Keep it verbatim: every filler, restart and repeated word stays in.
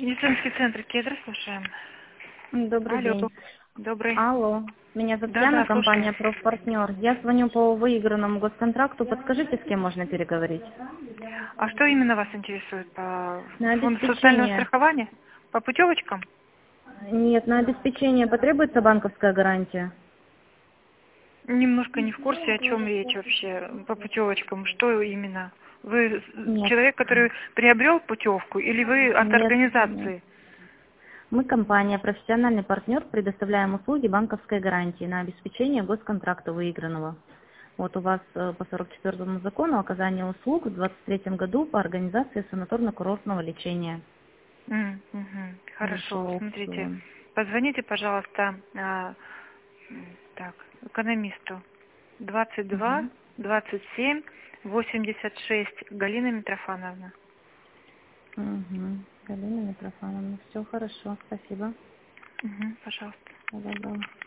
Медицинский центр Кедр, слушаем. Добрый Алло, день. добрый. Алло, меня зовут Да, Яна, да, компания слушаю. «Профпартнер». Я звоню по выигранному госконтракту. Подскажите, с кем можно переговорить? А что именно вас интересует? По На фонду социального обеспечение. страхования? По путевочкам? Нет, на обеспечение потребуется банковская гарантия? Немножко не в курсе, о чем речь вообще по путевочкам. Что именно? Вы Нет. человек, который приобрел путевку, или вы от Нет, нет. организации? Мы компания, профессиональный партнер, предоставляем услуги банковской гарантии на обеспечение госконтракта выигранного. Вот у вас э, по сорок четвёртому закону оказание услуг в двадцать третьем году по организации санаторно-курортного лечения. М, мгм. Вот по Хорошо, смотрите. аукциону. Позвоните, пожалуйста, а, м, так, экономисту. двадцать два, Мгм. двадцать семь, восемьдесят шесть. Галина Митрофановна. Угу. Галина Митрофановна. Все хорошо. Спасибо. Мгм, пожалуйста. Всего доброго.